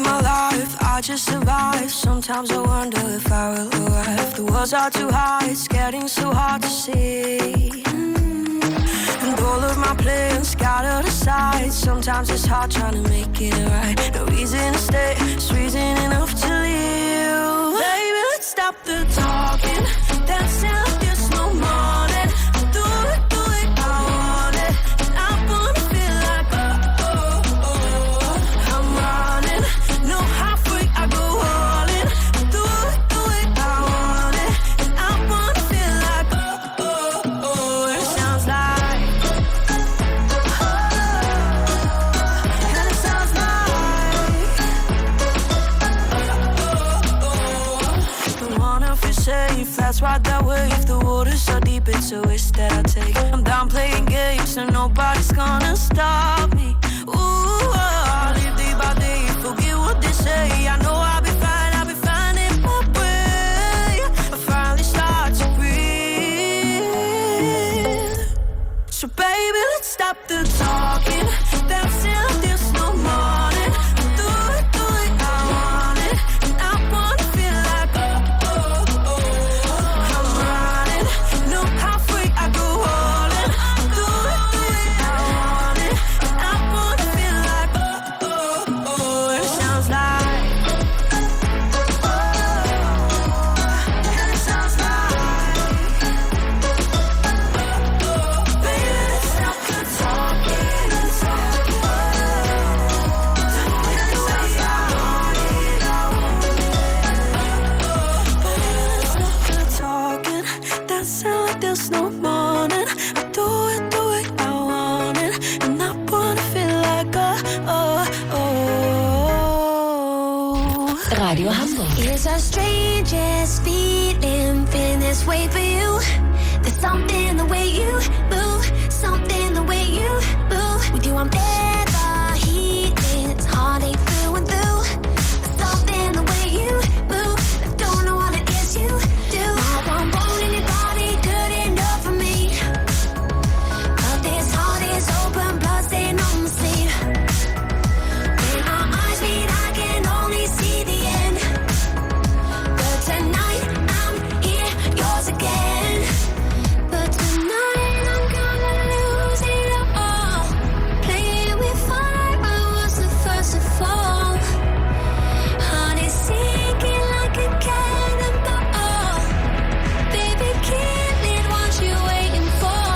my life, I just survive. Sometimes I wonder if I will arrive. The walls are too high, it's getting so hard to see. And all of my plans scattered aside. Sometimes it's hard trying to make it right. No reason to stay, it's reason enough to leave. Baby, let's stop the talking, dancing like there's no morning. Do it, I want it. And I wanna feel like I'm running. No halfway, I go all in. Do it, I want it. And I wanna feel like and it sounds like and it sounds like don't wanna feel safe, that's why that way. If the water's so deep, it's a risk that I take. I'm done playing games, and nobody's gonna stop me. Ooh, I live day by day, forget what they say. I know I'll be finding my way. I finally start to breathe. So baby, let's stop the talking, dancing like there's no morning. Do it, I want it. And I wanna feel like I'm running. No halfway, I go all in. Do it, I want it. And I wanna feel like and it sounds like and it sounds like baby, let's stop the talking, and it sounds talking, that sound like there's no morning. I do it, I want it, and I wanna feel like Radio Hamburg. It's the strangest feeling, feeling this way for you. There's something the way you move, something the way you move. With you I'm never healing, it's heartache through and through. There's something the way you move, I don't know what it is you do. Now I'm wanting your body, good enough for me. But this heart is open, blood stain on the sleeve. When our eyes meet, I can only see the end. But tonight I'm here, yours again. But tonight I'm gonna lose it all. Playing with fire, I was the first to fall. Heart is sinking like a cannonball. Baby, kill it, what you waiting for?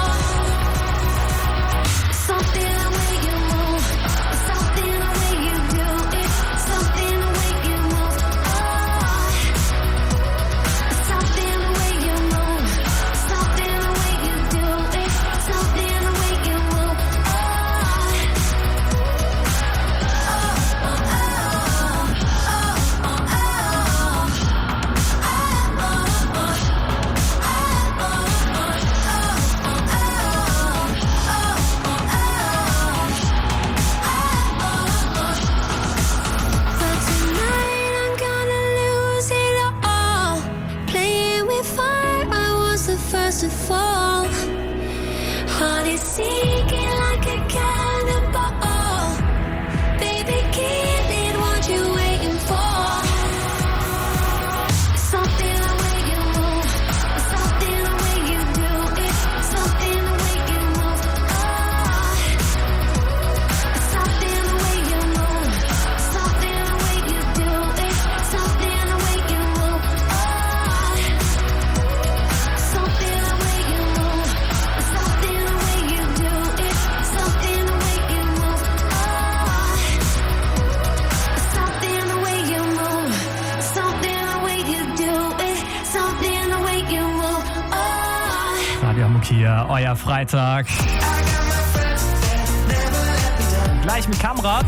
Something the way you move, something the way you do it, something the way you move. Something the way you move, something the way you do it, something the way you move. But tonight I'm gonna lose it all. Playing with fire, I was the first to fall. Heart is sinking like a cannonball. Baby, kill it, what you waiting for? Something the way you move, something the way you do it, something the way you move. Something the way you move, something the way you do it, something the way you move. Something the way you move, something the way you do it, something the way you move. Something the way you move, something the way you do it, something the way you move. Radio Hamburg hier, euer Freitag. Gleich mit Kamrat.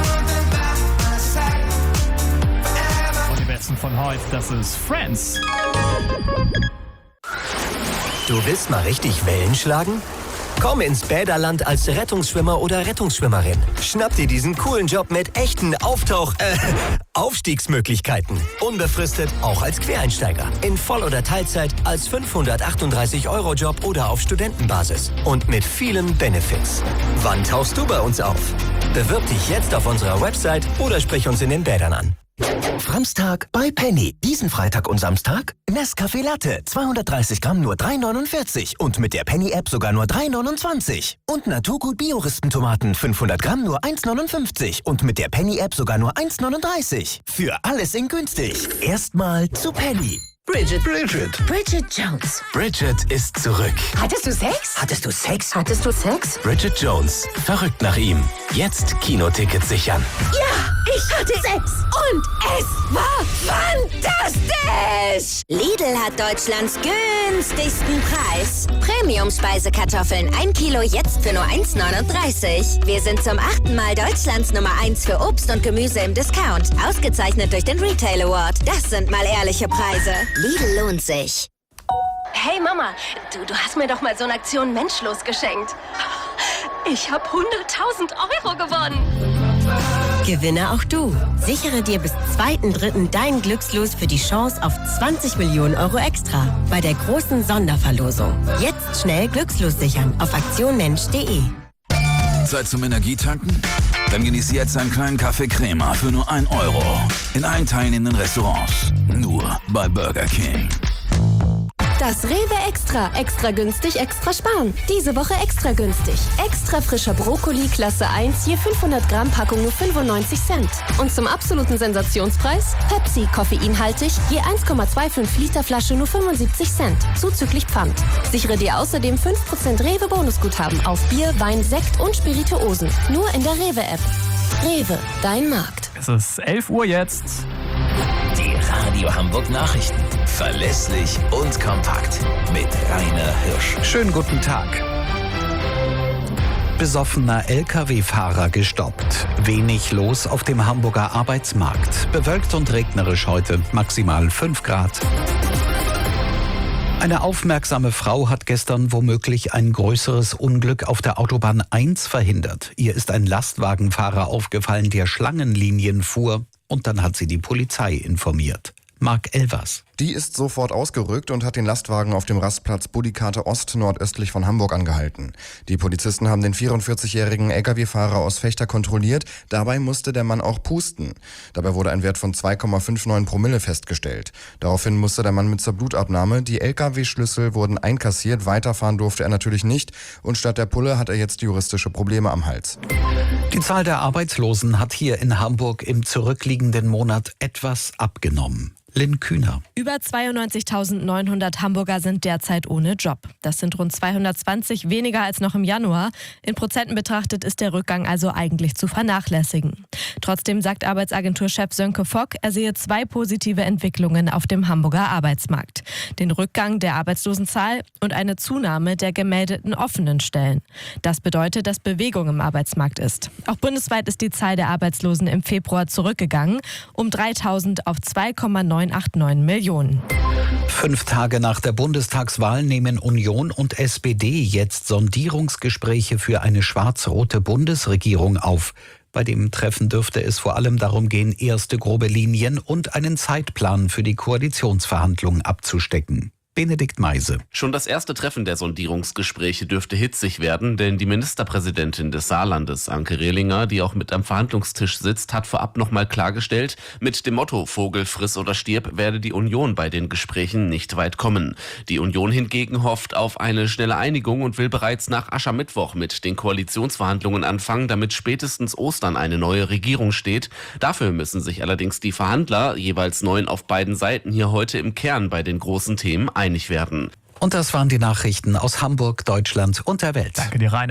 Und die Besten von heute, das ist Friends. Du willst mal richtig Wellen schlagen? Komm ins Bäderland als Rettungsschwimmer oder Rettungsschwimmerin. Schnapp dir diesen coolen Job mit echten Aufstiegsmöglichkeiten. Unbefristet, auch als Quereinsteiger. In Voll- oder Teilzeit, als 538-Euro-Job oder auf Studentenbasis. Und mit vielen Benefits. Wann tauchst du bei uns auf? Bewirb dich jetzt auf unserer Website oder sprich uns in den Bädern an. Framstag bei Penny. Diesen Freitag und Samstag Nescafé Latte. 230 Gramm nur 3,49 und mit der Penny-App sogar nur 3,29. Und Naturgut Bio-Ristentomaten 500 Gramm nur 1,59 und mit der Penny-App sogar nur 1,39. Für alles in günstig. Erstmal zu Penny. Bridget Jones. Bridget ist zurück. Hattest du Sex? Bridget Jones. Verrückt nach ihm. Jetzt Kinotickets sichern. Ja, ich hatte Sex und es war fantastisch! Lidl hat Deutschlands günstigsten Preis. Premium-Speisekartoffeln 1 Kilo jetzt für nur 1,39. Wir sind zum 8. Mal Deutschlands Nummer 1 für Obst und Gemüse im Discount. Ausgezeichnet durch den Retail Award. Das sind mal ehrliche Preise. Lidl lohnt sich. Hey Mama, du hast mir doch mal so eine Aktion Menschlos geschenkt. Ich habe 100.000 Euro gewonnen. Gewinne auch du. Sichere dir bis 2.3. dein Glückslos für die Chance auf 20 Millionen Euro extra bei der großen Sonderverlosung. Jetzt schnell Glückslos sichern auf aktionmensch.de. Zeit zum Energietanken? Dann genieß jetzt einen kleinen Kaffee Crema für nur 1 Euro. In allen teilnehmenden Restaurants. Nur bei Burger King. Das Rewe Extra. Extra günstig, extra sparen. Diese Woche extra günstig. Extra frischer Brokkoli Klasse 1, je 500 Gramm Packung nur 95 Cent. Und zum absoluten Sensationspreis Pepsi, koffeinhaltig, je 1,25 Liter Flasche nur 75 Cent. Zuzüglich Pfand. Sichere dir außerdem 5% Rewe Bonusguthaben auf Bier, Wein, Sekt und Spirituosen. Nur in der Rewe App. Rewe, dein Markt. Es ist 11 Uhr jetzt. Die Radio Hamburg Nachrichten. Verlässlich und kompakt. Mit Rainer Hirsch. Schönen guten Tag. Besoffener Lkw-Fahrer gestoppt. Wenig los auf dem Hamburger Arbeitsmarkt. Bewölkt und regnerisch heute. Maximal 5 Grad. Eine aufmerksame Frau hat gestern womöglich ein größeres Unglück auf der Autobahn 1 verhindert. Ihr ist ein Lastwagenfahrer aufgefallen, der Schlangenlinien fuhr. Und dann hat sie die Polizei informiert. Marc Elvers. Die ist sofort ausgerückt und hat den Lastwagen auf dem Rastplatz Budikate Ost nordöstlich von Hamburg angehalten. Die Polizisten haben den 44-jährigen Lkw-Fahrer aus Vechta kontrolliert. Dabei musste der Mann auch pusten. Dabei wurde ein Wert von 2,59 Promille festgestellt. Daraufhin musste der Mann mit zur Blutabnahme. Die Lkw-Schlüssel wurden einkassiert. Weiterfahren durfte er natürlich nicht. Und statt der Pulle hat er jetzt juristische Probleme am Hals. Die Zahl der Arbeitslosen hat hier in Hamburg im zurückliegenden Monat etwas abgenommen. Lynn Kühner. Über 92.900 Hamburger sind derzeit ohne Job. Das sind rund 220 weniger als noch im Januar. In Prozenten betrachtet ist der Rückgang also eigentlich zu vernachlässigen. Trotzdem sagt Arbeitsagenturchef Sönke Fock, er sehe 2 positive Entwicklungen auf dem Hamburger Arbeitsmarkt. Den Rückgang der Arbeitslosenzahl und eine Zunahme der gemeldeten offenen Stellen. Das bedeutet, dass Bewegung im Arbeitsmarkt ist. Auch bundesweit ist die Zahl der Arbeitslosen im Februar zurückgegangen, um 3.000 auf 2,989 Millionen. 5 Tage nach der Bundestagswahl nehmen Union und SPD jetzt Sondierungsgespräche für eine schwarz-rote Bundesregierung auf. Bei dem Treffen dürfte es vor allem darum gehen, erste grobe Linien und einen Zeitplan für die Koalitionsverhandlungen abzustecken. Benedikt Meise. Schon das erste Treffen der Sondierungsgespräche dürfte hitzig werden, denn die Ministerpräsidentin des Saarlandes, Anke Rehlinger, die auch mit am Verhandlungstisch sitzt, hat vorab nochmal klargestellt, mit dem Motto Vogel, friss oder stirb werde die Union bei den Gesprächen nicht weit kommen. Die Union hingegen hofft auf eine schnelle Einigung und will bereits nach Aschermittwoch mit den Koalitionsverhandlungen anfangen, damit spätestens Ostern eine neue Regierung steht. Dafür müssen sich allerdings die Verhandler, jeweils 9 auf beiden Seiten, hier heute im Kern bei den großen Themen einig werden. Und das waren die Nachrichten aus Hamburg, Deutschland und der Welt. Danke dir, Rainer.